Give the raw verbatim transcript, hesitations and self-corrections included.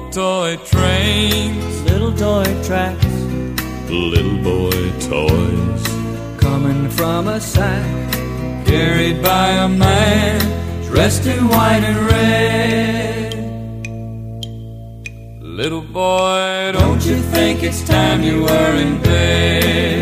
toy trains, little toy tracks, little boy toys, coming from a sack, carried by a man dressed in white and red. Little boy, don't you think it's time you were in bed?